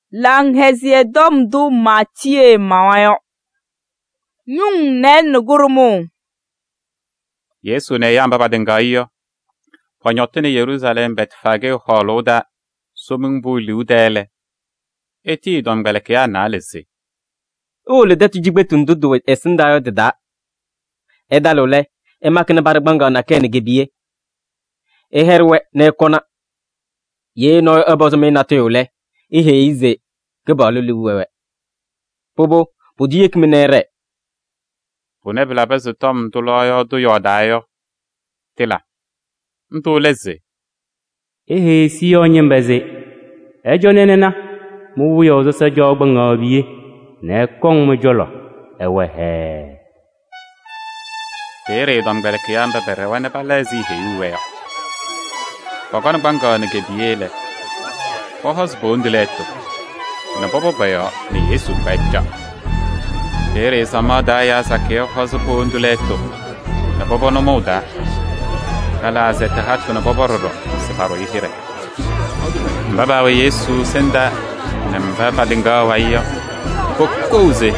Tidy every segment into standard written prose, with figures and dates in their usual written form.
lang hezie dom du matie mawayo nyung nen gurumu. Yesu ne yamba badinga iyo ponyotene Jerusalem betfage holoda somungbu liudele eti dom galekya nalese ole datu jigbetu ndudu esindayo dida edalole emakne bargbanga na ken gebie eherwe ne kona ye no ebozome na teole ihe ize gebalu liwewe pobo podiek minere ponebla bezu tom tuloyo du yodayo tila ntuleze ehe si onye mbeze ejonenena mu wuyo zo sejo gbanga biye ne kong mu jolo ewehe tere dom galekya mba berewane balezi heyuwe Pakon banga ne gebiele pohos bondileto na bobo bayo ni Yesu bacha tere samadaya sakeo hos bondileto na bobo no moda kala zeta hatu na bobo rodo separo ihire baba wa Yesu senda na mbaba dinga wa iyo kokoze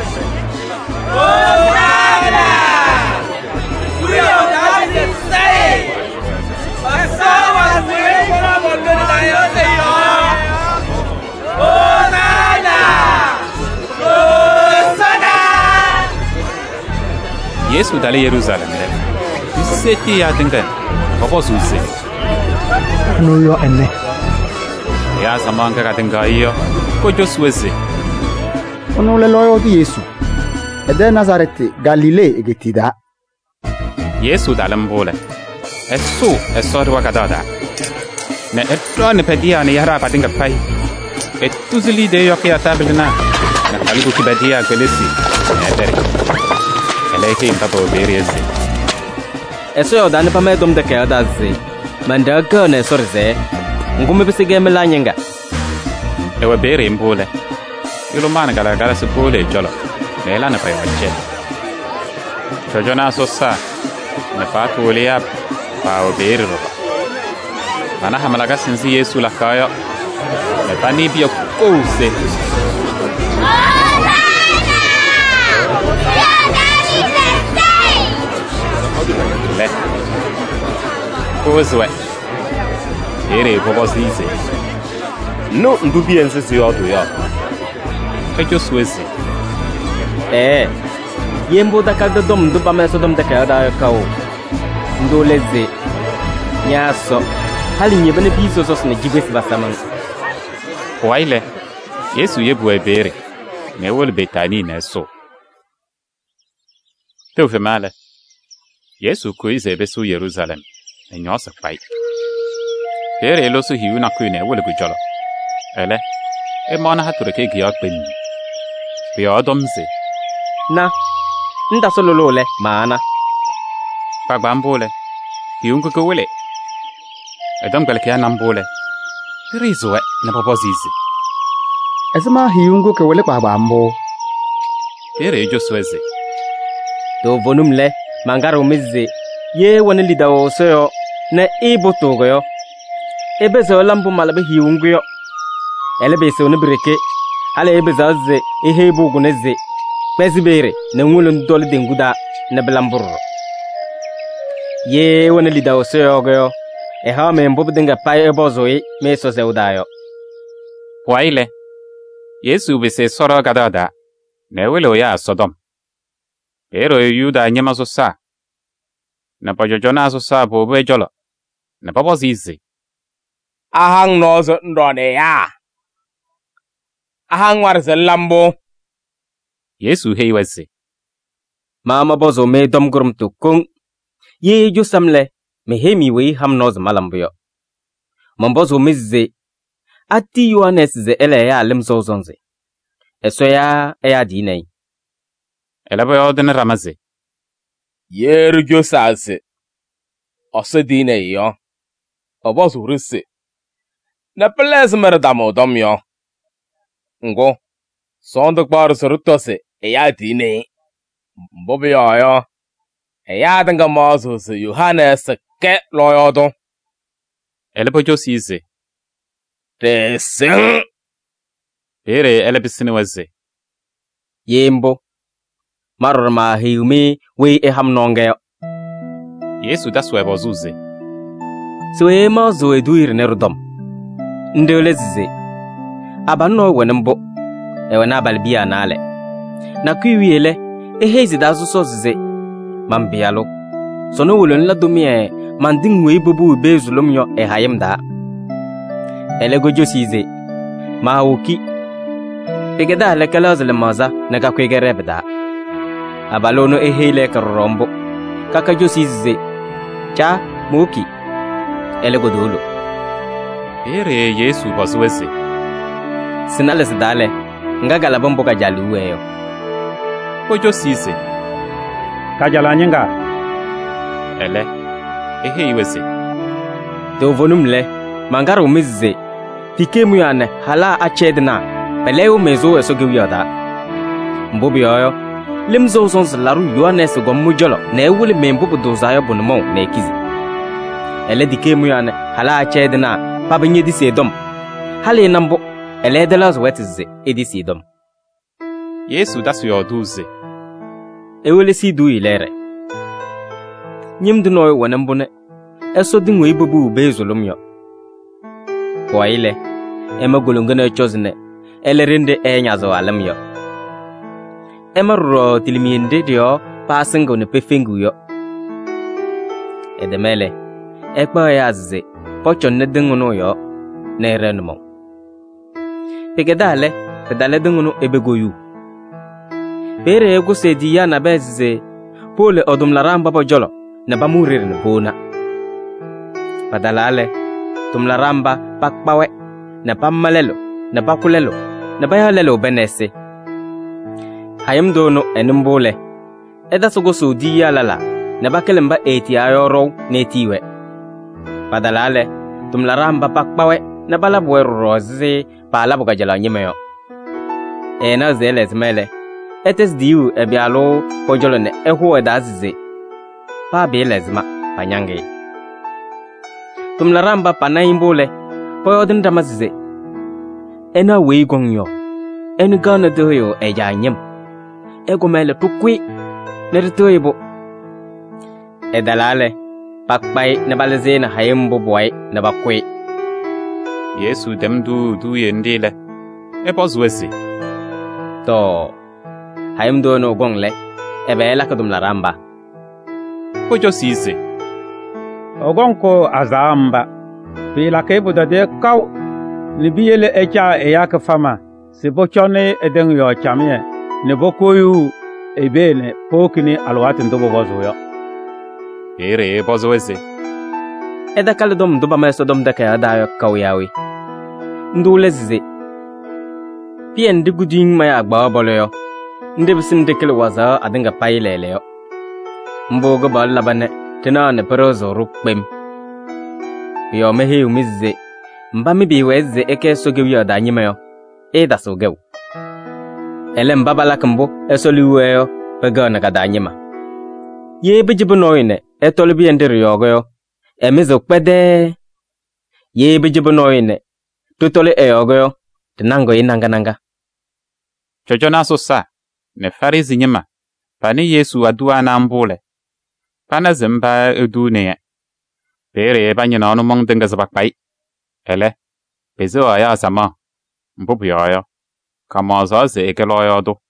Yesu dali Jerusalem le. Iseti ya tengen. Bobo suze. No yo enne. Ya samanga katenga iyo. Kojo suze. Ono le loyo di Yesu. Ede Nazareth Galile egetida. Yesu dalam bole. Eso dwa kadada. Ne etro ne pedia ne yara patinga pai. Etuzili de yo kia tablina. Na kalibu kibadia kelesi. Ne dere. Eleke impabo berezi. eso yo dani pa medom de kaya dazi manda gane sorze ngume bisige melanyenga Ewa bere mbole. Yulo mana gala se bole jolo. Nela na pa yoche. Chojona sosa. Ne pa kulia pa o bere ro. Mana hamalaga sinzi Yesu la kaya. Ne pa ni bio kose. Le. Kozwe. Ere bobo zize. No ndubi ensisi yodu ya. Kejo suezi. yembo da kada dom nduba meso dom da kaya da kawo ndoleze nyaso hali nyebene biso sos ne jibes basaman Waile. Yesu yebu ebere. Ne wol betani ne so. Teufe male. Yesu kuize besu Jerusalem. Enyosa pai. Ere elosu hiu na kuine wole gujolo. Ele. Emona hature ke giyak ben. Biya domze. na nda sololole mana Pagbambole. Hiungu ko wole. Edom galkia nambole. Rizoe na popozizi. Esma hiungu ke wele kwa bambo. Ere ejo sueze. do vonumle mangaro mizze ye woni lidawo soyo ne ibutugo yo ebezo lambu malabe hiungu yo elebe so ne breke ale ebezo ze ihe bugu neze bezibere ne ngulun dol denguda ne blamburu ye woni lidawo soyo go e ha me mbob denga pai ebozoyi me so zeudayo Waile. Yesu bese soro gadada. Ne wele ya Sodom. Ero yuda nyema sosa. Na pajojona sosa bobe jolo. Na popozizi. Ahang nozo ndone ya. Ahang warze lambo. Yesu heiweze. mama bozo me dom gurum to kong ye ju samle me hemi we ham noz malambuyo mambozo mizze ati Yohanes ze ele ya lemzo zonze eso ya dinai Elabo yodene ramaze. Yeru josase. Ose dine yo. Obozu risse. Na peles merdamo dom yo. Ngo. Sondo kbar sorutose ya dine. Mbobi yo. Ya danga mazo se Yohanes ke loyodo. Elabo josize. Te sing. Pere ele bisini weze. Yembo. Maror ma hiumi we eham nonge. Yesu da swebo zuze. So ema zo eduir nerudom. Ndele zize. Abanno wenembo. Ewe na balbia nale. Na kuiwiele ehezi da so zize. Mambialo. Sono wulon la domie manding we bubu bezulum yo ehayem da. Elego josize. Mahauki. Pegeda lekala le maza na ka kwegerebda. Abalono ehele karombo. Kaka josize. Cha muki. Elego dolo. Pere Yesu bozweze. Sinales dale. Ngagala bombo ka jaluweyo. Ko josize. Kajala nyenga. Ele. Ehe iweze. To volumle. Mangaro mizze. Tikemu yane hala achedna. Peleu mezo esogewiada. Mbobi yoyo. Limzo sons laru yoanes gomujolo. Ne wuli membubu dozayo bonmo ne kizi. Ele dikemu yane hala achedna. Pabinye di sedom. Hale nambo. Ele delas wetize edi sedom. Yesu da suyo duze. Ewele si du ilere. Nyim du noy wanambune. Eso dingo ibubu bezulum yo. Kwa ile. Ema gulungene chozne. Ele rinde nyazo alam yo. Ema ro tilimiende dio pasingo ne pefengu yo. Edemele. Ekpa yaze. Pochon ne dingo no yo. Ne renmo. Pegedale. Pedale dingo no ebegoyu. Pere ego se diya na bezize. Pole odum laramba bojolo. Ne bamurir ne bona. Padalale. Tum laramba pakpawe. Ne pammalelo. Ne bakulelo. Ne bayalelo benese. Hayam dono enumbole. Eda sogo so diya lala. Ne bakelemba eti ayoro netiwe. Padalale. Tum laramba pakpawe. Ne balabwe roze. Palabu kajala nyemeyo. Ena zele zmele. Etes diu ebialo pojolone ehu edazize. Pa belezma panyange. Tumlaramba panaimbole. Poyodin damazize. Ena wei gongyo. Eni gana doyo ejanyem. Ego mele tukwi. Neritoibo. Edalale. Pakpai nebaleze na hayembo boy nebakwi. Yesu dem du yendile. Ebozweze. To. Hayem dono gongle. Ebe lakadum laramba. Ko josize. Ogonko azamba. Pila kebo de kaw. Libiyele echa eyaka fama. Sibochone eden yo chamie. Nebokoyu ebele pokini alwati ndobo bozo. Pere bozweze. Eda kalidom duba meso dom deke adayo kawyawi. Ndulezize. Pien diguding maya agba boloyo. Ndibisim dekele waza adinga paileleyo. Mbogo bal labane tina ne perozo rukbem. Yo mehi umize. Mbami biweze eke sogewi adanyimeyo. Eda sogew. Ele mbabala kambo esoliweyo pegana kadanyima. Ye bijibu noine etolibi endiri yogoyo. Emizo kwede. Ye bijibu noine tutoli eyogoyo. Tinango inanga. Jojo na so sa. Ne farizi nyima. Pani Yesu adua na mbule. Pana zimba edu ne. Pere banyina onu mong denga zabakpai. Ele. Bezo aya sama. Mbubu yoyo. Kama zaze ekeloyo do.